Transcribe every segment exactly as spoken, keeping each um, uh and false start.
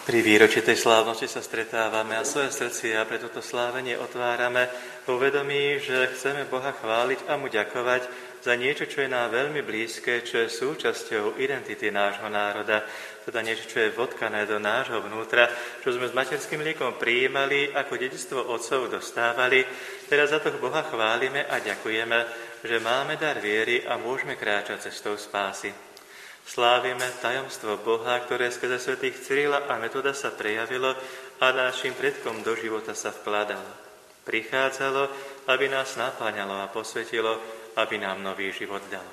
Pri výročitej slávnosti sa stretávame a svoje srdcia pre toto slávenie otvárame vo vedomí, že chceme Boha chváliť a mu ďakovať za niečo, čo je nám veľmi blízke, čo je súčasťou identity nášho národa, teda niečo, čo je vodkané do nášho vnútra, čo sme s materským mliekom prijímali, ako dedičstvo otcov dostávali. Teraz za to Boha chválime a ďakujeme, že máme dar viery a môžeme kráčať cestou spásy. Slávime tajomstvo Boha, ktoré skrze svätých Cyrila a Metoda sa prejavilo a našim predkom do života sa vkladalo. Prichádzalo, aby nás napáňalo a posvetilo, aby nám nový život dalo.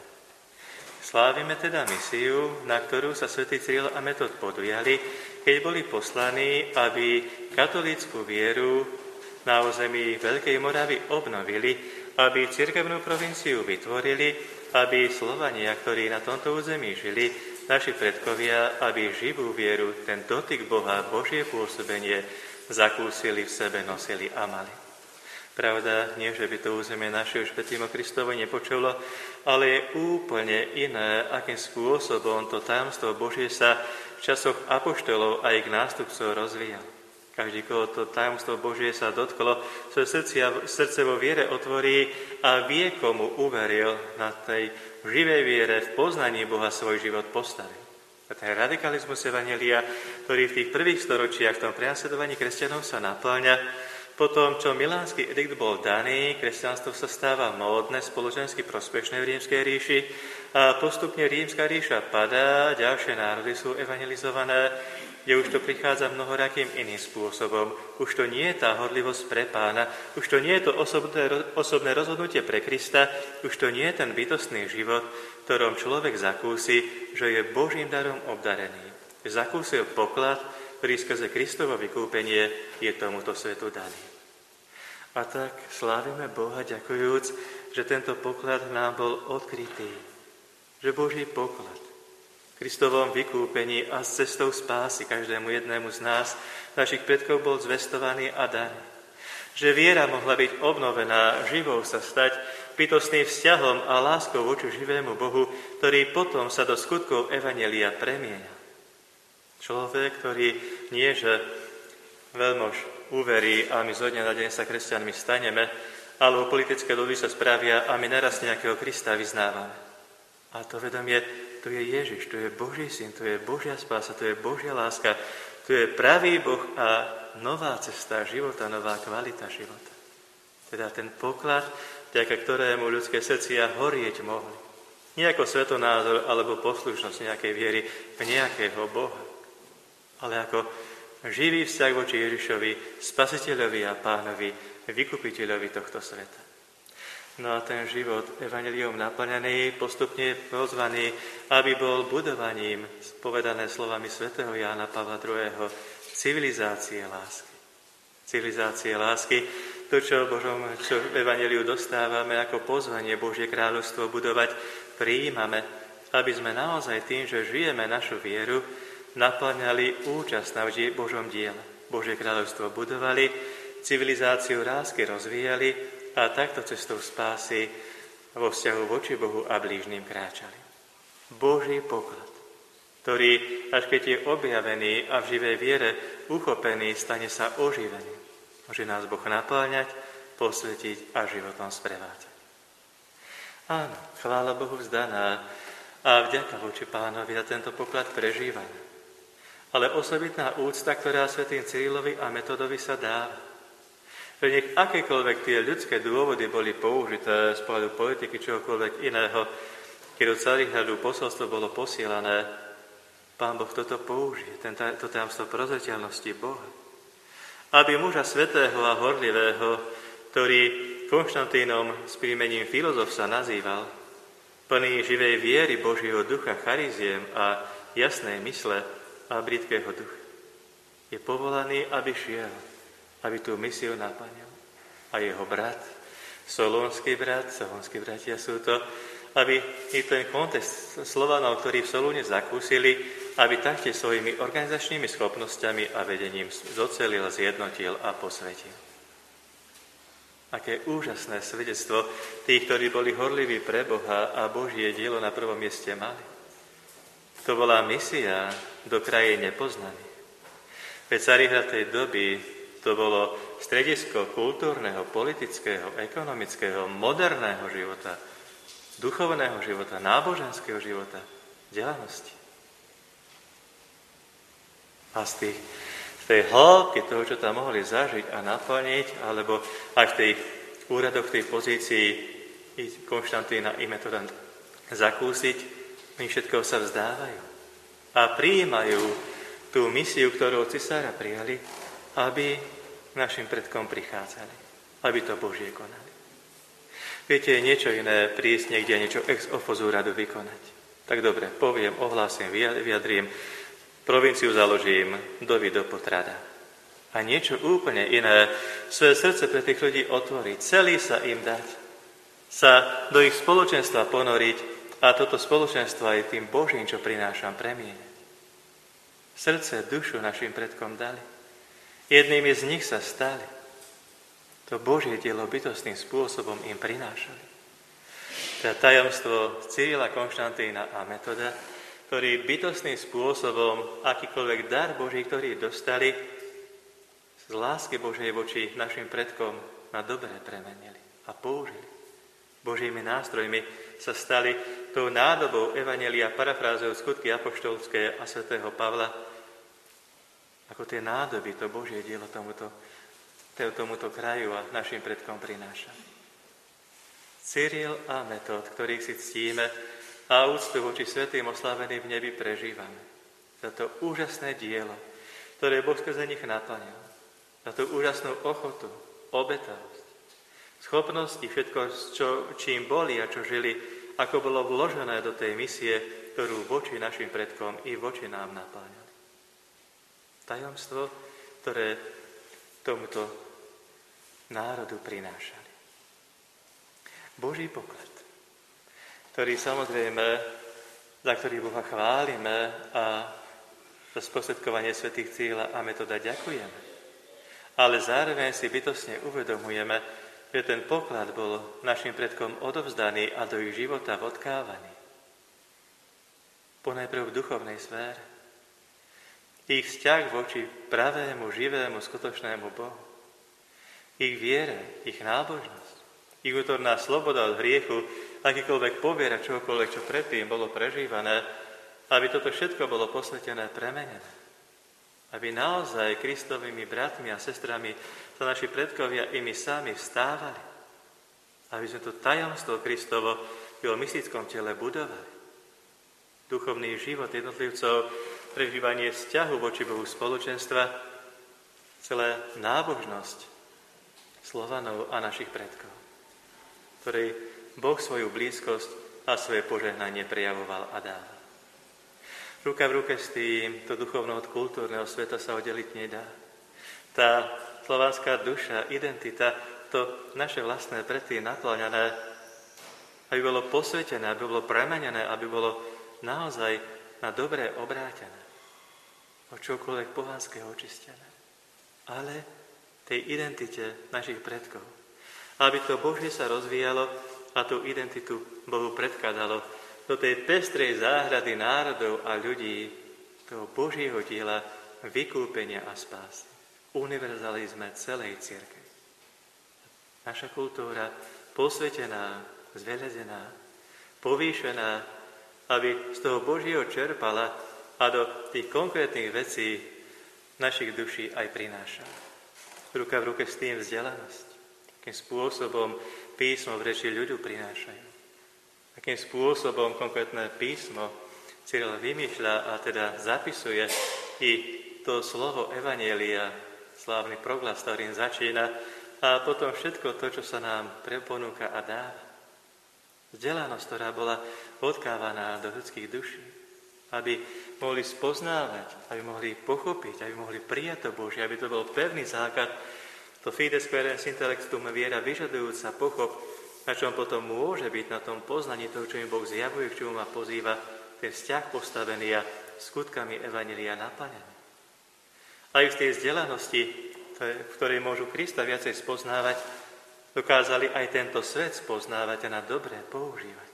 Slávime teda misiu, na ktorú sa svätý Cyril a Metod podujali, keď boli poslaní, aby katolícku vieru na území Veľkej Moravy obnovili, aby cirkevnú provinciu vytvorili, aby Slovania, ktorí na tomto území žili, naši predkovia, aby živú vieru, ten dotyk Boha, Božie pôsobenie zakúsili v sebe, nosili a mali. Pravda, nie, že by to územie naše už predtým o Kristovi nepočulo, ale je úplne iné, akým spôsobom to tajomstvo Božie sa v časoch apoštolov a ich nástupcov rozvíjalo. Každý, koho to tajomstvo Božie sa dotklo, svoje srdcia, srdce vo viere otvorí a vie, komu uveril, na tej živej viere v poznaní Boha svoj život postavil. A ten radikalizmus evanjelia, ktorý v tých prvých storočiach v tom prenasledovaní kresťanov sa naplňa, po tom, čo milánsky edikt bol daný, kresťanstvo sa stáva módne, spoločensky prospešné v rímskej ríši a postupne rímska ríša padá, ďalšie národy sú evangelizované, kde už to prichádza mnohorakým iným spôsobom. Už to nie je tá horlivosť pre Pána, už to nie je to osobné, osobné rozhodnutie pre Krista, už to nie je ten bytostný život, v ktorom človek zakúsi, že je Božím darom obdarený. Zakúsil poklad, ktorý skrze Kristovo vykúpenie je tomuto svetu daný. A tak slávime Boha ďakujúc, že tento poklad nám bol odkrytý. Že Boží poklad Kristovom vykúpení a s cestou spásy každému jednému z nás, našich predkov, bol zvestovaný a daný. Že viera mohla byť obnovená, živou sa stať, bytostným vzťahom a láskou voči živému Bohu, ktorý potom sa do skutkov evanjelia premieňa. Človek, ktorý nie, že veľmož uverí a my zo dňa na deň sa kresťanmi staneme, alebo politické ľudy sa spravia a my naraz nejakého Krista vyznávame. A to vedomie, tu je Ježiš, tu je Boží syn, tu je Božia spása, tu je Božia láska, tu je pravý Boh a nová cesta života, nová kvalita života. Teda ten poklad, vďaka ktorému ľudské srdcia horieť mohli. Nie ako svetonázor alebo poslušnosť nejakej viery v nejakého Boha, ale ako živý vzťah voči Ježišovi, Spasiteľovi a Pánovi, Vykupiteľovi tohto sveta. No a ten život evanjeliom naplnený, postupne pozvaný, aby bol budovaním, povedané slovami svätého Jána Pavla druhého, civilizácie lásky. Civilizácie lásky, to, čo, Božom, čo v evanjeliu dostávame ako pozvanie Božie kráľovstvo budovať, prijímame, aby sme naozaj tým, že žijeme našu vieru, naplňali účasť na Božom diele. Božie kráľovstvo budovali, civilizáciu lásky rozvíjali, a takto cestou spásy vo vzťahu voči Bohu a blížnym kráčali. Boží poklad, ktorý, až keď je objavený a v živej viere uchopený, stane sa oživený. Môže nás Boh napĺňať, posvetiť a životom sprevádzať. Áno, chvála Bohu vzdaná a vďaka voči Pánovi za tento poklad prežívame. Ale osobitná úcta, ktorá svätým Cyrilovi a Metodovi sa dáva. Že nech akékoľvek tie ľudské dôvody boli použité z pohľadu politiky čohokoľvek iného, keď do Carihradu posolstvo bolo posielané, Pán Boh toto použije, to tajomstvo prozreteľnosti Boha. Aby muža svätého a horlivého, ktorý Konštantínom s príjmením filozof sa nazýval, plný živej viery Božieho ducha, chariziem a jasnej mysle a brídkeho ducha, je povolaný, aby šiel, aby tú misiu naplnil. A jeho brat, solúnsky brat, solúnsky bratia sú to, aby i ten kontext Slovanov, ktorí v Solúne zakúsili, aby taktiež svojimi organizačnými schopnosťami a vedením zocelil, zjednotil a posvetil. Aké úžasné svedectvo tých, ktorí boli horliví pre Boha a Božie dielo na prvom mieste mali. To bola misia do krajín nepoznaných. Veď Carihrad tej doby to bolo stredisko kultúrneho, politického, ekonomického, moderného života, duchovného života, náboženského života, vzdelanosti. A z, tých, z tej hĺbky toho, čo tam mohli zažiť a naplniť, alebo aj v tej úradoch, v tej pozícii Konštantína i Metoda zakúsiť, my všetko sa vzdávajú a prijímajú tú misiu, ktorú od cisára prijali, aby našim predkom prichádzali, aby to Božie konali. Viete, je niečo iné prísť niekde niečo ex officio radu vykonať. Tak dobre, poviem, ohlásim, vyjadrím, provinciu založím, dovi do potrada. A niečo úplne iné, svoje srdce pre tých ľudí otvoriť, celý sa im dať, sa do ich spoločenstva ponoriť a toto spoločenstvo aj tým Božím, čo prinášam, premieňať. Srdce, dušu našim predkom dali. Jednými z nich sa stali. To Božie dielo bytostným spôsobom im prinášali. Teda tajomstvo Cyrila, Konštantína a Metoda, ktorí bytostným spôsobom akýkoľvek dar Boží, ktorý dostali, z lásky Božej voči našim predkom na dobré premenili a použili. Božími nástrojmi sa stali tou nádobou evanjelia, parafrázujú skutky apoštolské a svätého Pavla, ako tie nádoby, to Božie dielo tomuto, tomuto kraju a našim predkom prináša. Cyril a Metod, ktorých si ctíme a úctu voči svätým osláveným v nebi prežívame. Za to úžasné dielo, ktoré Boh skrze nich naplnil. Za tú úžasnú ochotu, obetavosť, schopnosť i všetko, čo, čím boli a čo žili, ako bolo vložené do tej misie, ktorú voči našim predkom i voči nám napáňali. Tajomstvo, ktoré tomuto národu prinášali. Boží poklad, ktorý samozrejme, za ktorý Boha chválime a za sprostredkovanie svätých Cyrila a Metoda ďakujeme. Ale zároveň si bytostne uvedomujeme, že ten poklad bol našim predkom odovzdaný a do ich života vodkávaný. Ponajprv v duchovnej sfére. Ich vzťah voči pravému, živému, skutočnému Bohu. Ich viere, ich nábožnosť, ich vnútorná sloboda od hriechu, akýkoľvek poviera čokoľvek, čo predtým bolo prežívané, aby toto všetko bolo posvetené, premenené. Aby naozaj Kristovými bratmi a sestrami sa naši predkovia i my sami vstávali. Aby sme to tajomstvo Kristovo v jeho mystickom tele budovali. Duchovný život jednotlivcov, prežívanie vzťahu voči Bohu spoločenstva, celá nábožnosť Slovanov a našich predkov, ktorej Boh svoju blízkosť a svoje požehnanie prejavoval a dával. Ruka v ruke s tým, to duchovno od kultúrneho sveta sa oddeliť nedá. Tá slovanská duša, identita, to naše vlastné predtým nakláňané, aby bolo posvetené, aby bolo premenené, aby bolo naozaj na dobré obrátené. O čokoľvek pohanského očistené. Ale tej identite našich predkov. Aby to Božie sa rozvíjalo a tú identitu Bohu predkladalo do tej pestrej záhrady národov a ľudí, toho Božieho diela vykúpenia a spásy. Univerzalizme celej cirkvi. Naša kultúra posvetená, zvelezená, povýšená, aby z toho Božieho čerpala a do tých konkrétnych vecí našich duší aj prinášala. Ruka v ruke s tým vzdelanosť. Akým spôsobom písmo v reči ľudu prinášajú. Akým spôsobom konkrétne písmo Cyril vymýšľa a teda zapisuje i to slovo evanjelia, slávny proglas, ktorým začína, a potom všetko to, čo sa nám preponúka a dáva. Vzdelanosť, ktorá bola odkávaná do ľudských duší, aby mohli spoznávať, aby mohli pochopiť, aby mohli prijať to Božie, aby to bol pevný základ, to fides quaerens intellectum, viera vyžadujúca pochop, na čom potom môže byť na tom poznaní toho, čo im Boh zjavuje, k čomu ma pozýva, ten vzťah postavený a skutkami evanjelia naplnený. Aj v tej vzdelanosti, v ktorej môžu Krista viacej spoznávať, dokázali aj tento svet spoznávať a na dobré používať.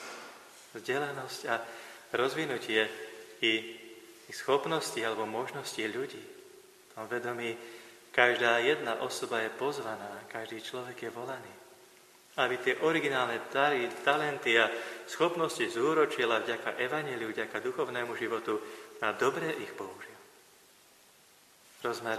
Vzdelanosť a rozvinutie i, i schopnosti alebo možnosti ľudí, to tom vedomí, každá jedna osoba je pozvaná, každý človek je volaný, aby tie originálne dary, talenty a schopnosti zúročila vďaka evanjeliu, vďaka duchovnému životu na dobré ich použil. Rozmer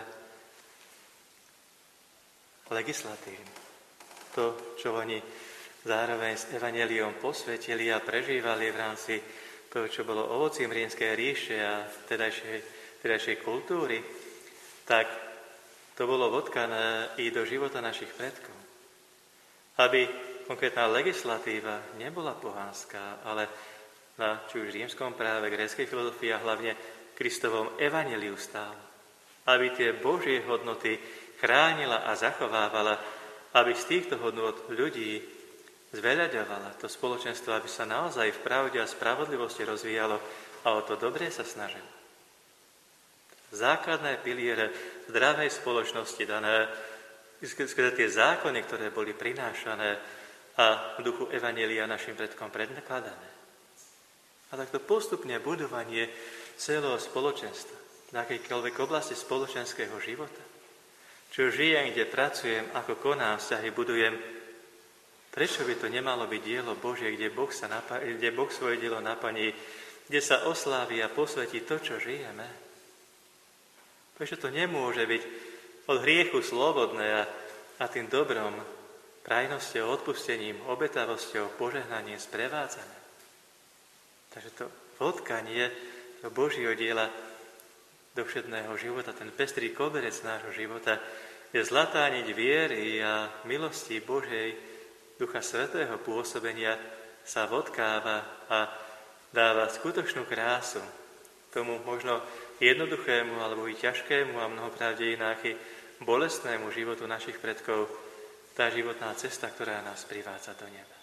legislatívny. To, čo oni zároveň s evanjeliom posvetili a prežívali v rámci toho, čo bolo ovocím rímskej ríše a vtedajšej, vtedajšej kultúry, tak to bolo vodkané i do života našich predkov. Aby konkrétna legislatíva nebola pohánska, ale na či už rímskom práve, gréckej filozofii a hlavne Kristovom evanjeliu stála. Aby tie Božie hodnoty chránila a zachovávala, aby z týchto hodnôt ľudí zveľaďovala to spoločenstvo, aby sa naozaj v pravde a spravodlivosti rozvíjalo a o to dobré sa snažilo. Základné piliere zdravej spoločnosti dané, skrze tie zákony, ktoré boli prinášané a v duchu evanjelia našim predkom prednakladané. A takto postupne budovanie celého spoločenstva, na akejkoľvek oblasti spoločenského života, čo žijem, kde pracujem, ako konám vzťahy, budujem, prečo by to nemalo byť dielo Božie, kde Boh, sa napa- kde boh svoje dielo naplní, kde sa oslávi a posvetí to, čo žijeme? Prečo to nemôže byť od hriechu slobodné a, a tým dobrom, prajnosťou, odpustením, obetavosťou, požehnaním sprevádzané? Takže to vodkanie do Božieho diela do všedného života, ten pestrý koberec nášho života, je zlatá niť viery a milosti Božej, Ducha Svätého pôsobenia sa vodkáva a dáva skutočnú krásu tomu možno jednoduchému alebo i ťažkému a mnohokrát v dejinách i bolestnému životu našich predkov, tá životná cesta, ktorá nás privádza do neba.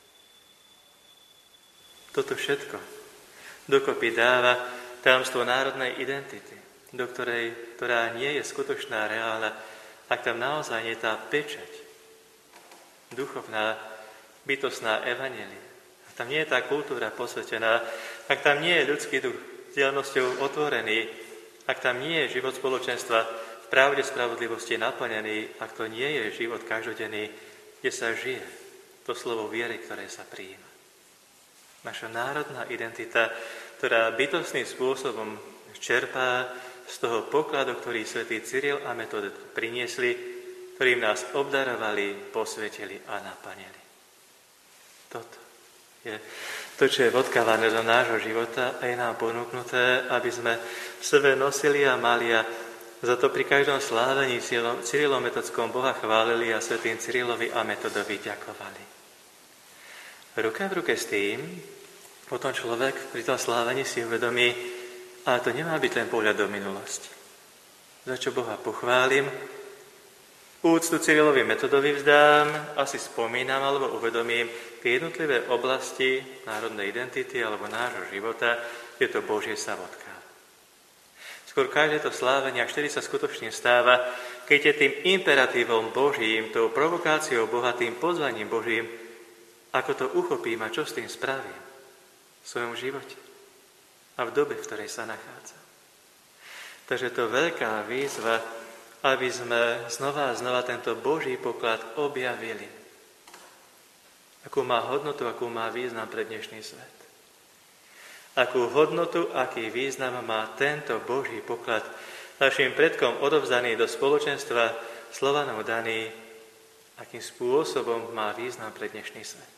Toto všetko dokopy dáva tajomstvo národnej identity, do ktorej, ktorá nie je skutočná, reálna, ak tam naozaj nie je tá pečať, duchovná, bytostná evanjelia. Ak tam nie je tá kultúra posvetená, ak tam nie je ľudský duch vzdialenosťou otvorený, ak tam nie je život spoločenstva v pravde spravodlivosti naplnený, ak to nie je život každodenný, kde sa žije to slovo viery, ktoré sa prijíma. Naša národná identita, ktorá bytostným spôsobom čerpá z toho pokladu, ktorý svätý Cyril a Metod priniesli, ktorým nás obdarovali, posvetili a naplnili. Toto je to, čo je vodkávané do nášho života a je nám ponúknuté, aby sme v sebe nosili a mali a za to pri každom slávení Cyrilom Metodskom Boha chválili a svätým Cyrilovi a Metodovi ďakovali. Ruka v ruke s tým, potom človek pri tom slávení si uvedomí, ale to nemá byť len pohľad do minulosti. Za čo Boha pochválim, úctu Cyrilovi Metodovi vzdám, asi spomínam alebo uvedomím tie jednotlivé oblasti národnej identity alebo nášho života, kde to Božie sa vodká. Skôr každé to slávenie, až vtedy sa skutočne stáva, keď je tým imperatívom Božím, tou provokáciou Boha, tým pozvaním Božím, ako to uchopím a čo s tým spravím v svojom živote a v dobe, v ktorej sa nachádza. Takže to veľká výzva, aby sme znova a znova tento Boží poklad objavili. Akú má hodnotu, akú má význam pre dnešný svet. Akú hodnotu, aký význam má tento Boží poklad našim predkom odovzdaný do spoločenstva, Slovanom daný, akým spôsobom má význam pre dnešný svet.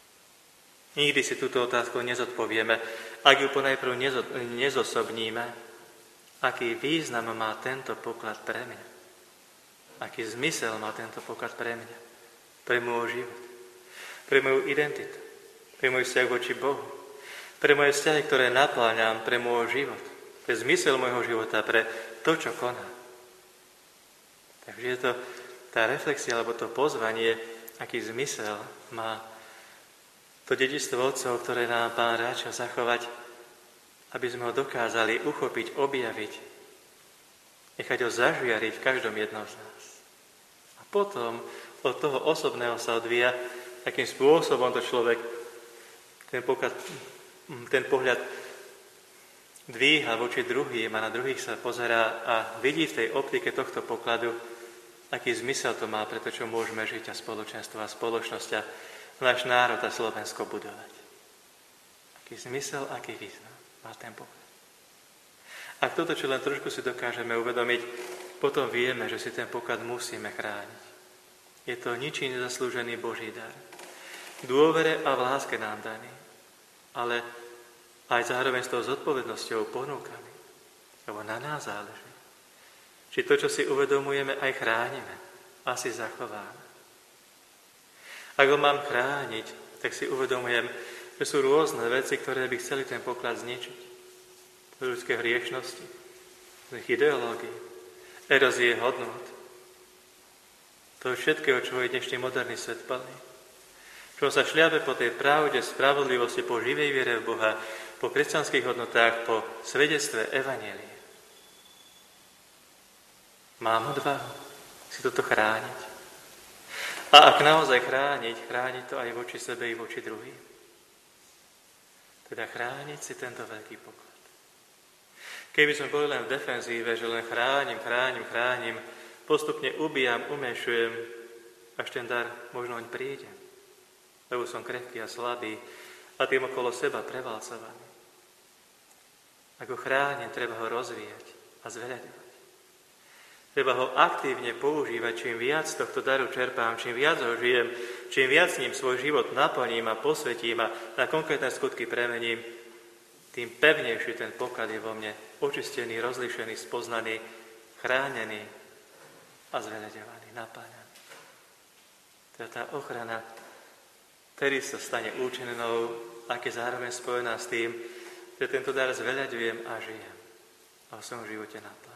Nikdy si túto otázku nezodpovieme, ak ju ponajprv nezosobníme, aký význam má tento poklad pre mňa. Aký zmysel má tento poklad pre mňa, pre môj život, pre moju identitu, pre môj vzťah voči Bohu, pre moje vzťahy, ktoré napláňam, pre môj život, pre zmysel môjho života, pre to, čo konám. Takže je to tá reflexia, alebo to pozvanie, aký zmysel má to dedičstvo otcov, ktoré nám Pán ráča zachovať, aby sme ho dokázali uchopiť, objaviť, nechať ho zažiariť v každom jednom z nás. A potom od toho osobného sa odvíja, akým spôsobom to človek ten pohľad, ten pohľad dvíha voči druhým a na druhých sa pozerá a vidí v tej optike tohto pokladu, aký zmysel to má pre to, čo môžeme žiť a spoločenstvo a spoločnosť a náš národ a Slovensko budovať. Aký zmysel, aký význam má ten poklad. Ak toto, čo len trošku si dokážeme uvedomiť, potom vieme, že si ten poklad musíme chrániť. Je to ničím nezaslúžený Boží dar. V dôvere a v láske nám daný, ale aj zároveň s tou zodpovednosťou ponúkaný, lebo na nás záleží. Či to, čo si uvedomujeme, aj chránime a si zachováme. Ak ho mám chrániť, tak si uvedomujem, že sú rôzne veci, ktoré by chceli ten poklad zničiť. Ľudské hriešnosti, ideológií, erózie hodnôt. To všetkého, čo je dnešný moderný svet plný. Čo sa šľabe po tej pravde, spravodlivosti, po živej viere v Boha, po kresťanských hodnotách, po svedectve evanjelia. Mám odvahu si toto chrániť. A ak naozaj chrániť, chrániť to aj voči sebe i voči druhým. Teda chrániť si tento veľký poklad. Keby sme boli len v defenzíve, že len chránim, chránim, chránim, postupne ubíjam, umenšujem, až ten dar možno oň príde. Lebo som krehký a slabý a tým okolo seba prevalcovaný. Ak ho chránim, treba ho rozvíjať a zveľaďovať. Treba ho aktívne používať, čím viac tohto daru čerpám, čím viac ho žijem, čím viac ním svoj život naplním a posvetím a na konkrétne skutky premením, tým pevnejší ten poklad je vo mne očistený, rozlišený, spoznaný, chránený a zveľaďovaný, napáľaný. Teda tá ochrana, ktorý sa stane účinnou, ak je zároveň spojená s tým, že tento dar zveľaďujem a žijem a v svojom živote napáľam.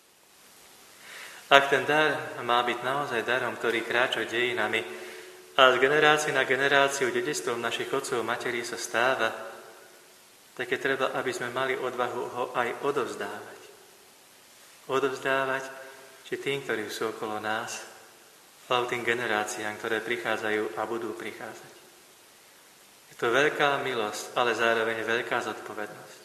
Ak ten dar má byť naozaj darom, ktorý kráča dejinami a z generácie na generáciu dedičstvom našich otcov a materí sa stáva, tak je treba, aby sme mali odvahu ho aj odovzdávať. Odovzdávať či tým, ktorí sú okolo nás, alebo tým generáciám, ktoré prichádzajú a budú prichádzať. Je to veľká milosť, ale zároveň veľká zodpovednosť.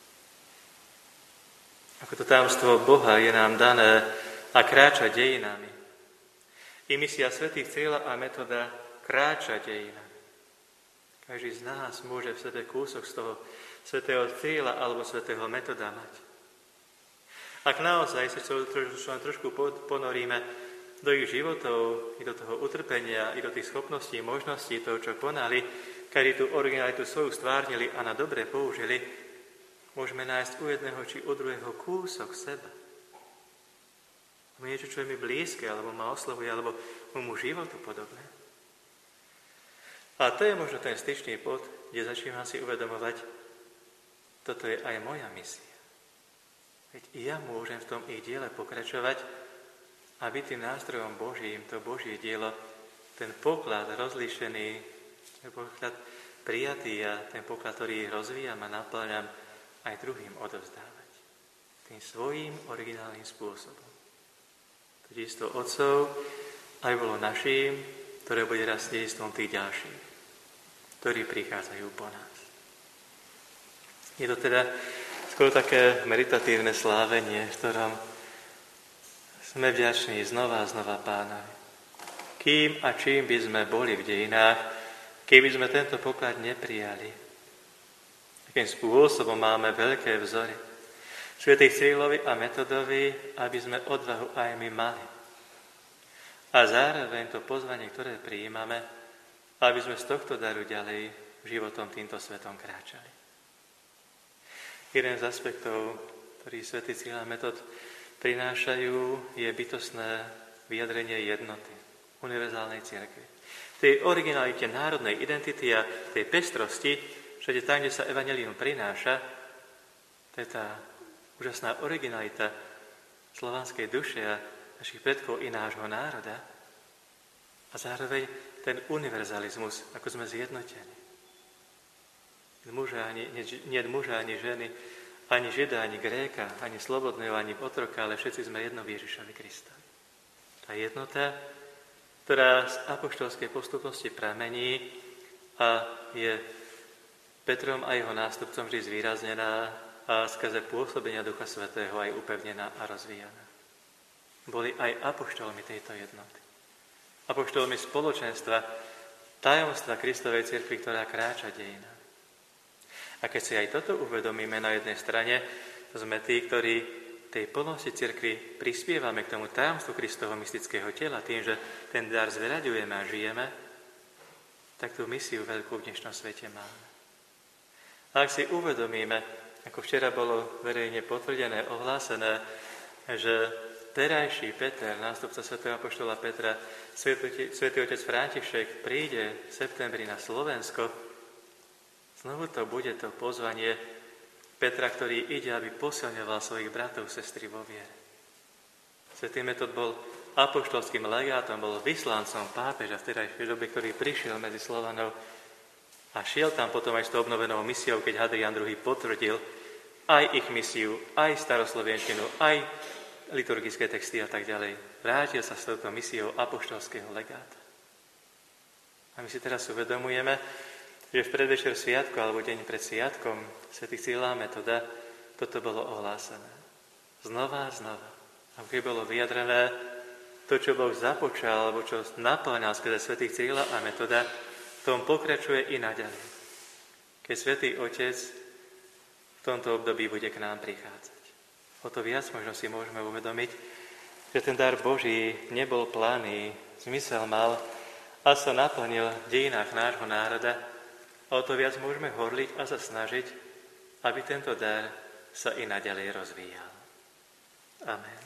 Ako to tajomstvo Boha je nám dané a kráča dejinami. I misia svätých Cyrila a Metoda kráča dejinami. Každý z nás môže v sebe kúsok z toho svätého Cyrila alebo svätého Metoda mať. Ak naozaj sa len trošku ponoríme do ich životov, i do toho utrpenia, i do tých schopností, možností, toho, čo konali, kedy tú originalitu svoju stvárnili a na dobre použili, môžeme nájsť u jedného či u druhého kúsok seba. Niečo, čo je mi blízke, alebo ma oslovuje, alebo môjmu životu podobné. A to je možno ten styčný bod, kde začínam si uvedomovať, toto je aj moja misia. Veď i ja môžem v tom ich diele pokračovať a byť tým nástrojom Božím, to Božie dielo, ten poklad rozlíšený, ten poklad prijatý a ten poklad, ktorý rozvíjam a napĺňam, aj druhým odovzdávať. Tým svojím originálnym spôsobom. Dedičstvo otcov aj bolo naším, ktoré bude raz dedičstvom tých ďalších, ktorí prichádzajú po nás. Je to teda skoro také meditatívne slávenie, v ktorom sme vďační znova a znova Pánovi. Kým a čím by sme boli v dejinách, keby sme tento poklad neprijali. Akým spôsobom máme veľké vzory svätých Cyrilovi a Metodovi, aby sme odvahu aj my mali. A zároveň to pozvanie, ktoré prijímame, aby sme z tohto daru ďalej životom týmto svetom kráčali. Jeden z aspektov, ktorý svätý Cyril a Metod prinášajú, je bytostné vyjadrenie jednoty univerzálnej cirkvi. Tej originalite národnej identity a tej pestrosti, všade tam, kde sa evanjelium prináša, to je tá úžasná originalita slovanskej duše a našich predkov i nášho národa a zároveň ten univerzalizmus, ako sme zjednotení. Nie muža ani, nie muža, ani ženy, ani žida, ani Gréka, ani slobodného, ani otroka, ale všetci sme jedno v Ježišovi Kristovi. Tá jednota, ktorá z apoštolskej postupnosti pramení a je Petrom a jeho nástupcom vždy zvýraznená a skrze pôsobenia Ducha Svätého aj upevnená a rozvíjaná. Boli aj apoštolmi tejto jednoty. Apoštolmi spoločenstva, tajomstva Kristovej cirkvi, ktorá kráča dejina. A keď si aj toto uvedomíme na jednej strane, to sme tí, ktorí tej plnosti cirkvi prispievame k tomu tajomstvu Kristovho mystického tela tým, že ten dar zveľaďujeme a žijeme, tak tú misiu veľkú v dnešnom svete máme. A ak si uvedomíme, ako včera bolo verejne potvrdené, ohlásené, že terajší Peter, nástupca svätého apoštola Petra, svätý, svätý otec František príde v septembri na Slovensko, znovu to bude to pozvanie Petra, ktorý ide, aby posilňoval svojich bratov, sestry vo viere. Svätý Metod bol apoštolským legátom, bol vyslancom pápeža v terajšej dobe, ktorý prišiel medzi Slovanov a šiel tam potom aj s tou obnovenou misiou, keď Hadrián druhý. Potvrdil aj ich misiu, aj staroslovenčinu, aj liturgické texty a tak ďalej. Vrátil sa s touto misiou apoštolského legáta. A my si teraz uvedomujeme, že v predvečer sviatku alebo deň pred sviatkom svätý Cyrila a Metoda toto bolo ohlásené. Znova a znova. A keď bolo vyjadrené to, čo Boh započal, alebo čo naplňal skrze svätých Cyrila a Metoda, v tom pokračuje i naďalej. Keď svätý Otec v tomto období bude k nám prichádzať. O to viac možno si môžeme uvedomiť, že ten dar Boží nebol planý, zmysel mal a sa naplnil v dejinách nášho národa. A o to viac môžeme horliť a sa snažiť, aby tento dar sa i naďalej rozvíjal. Amen.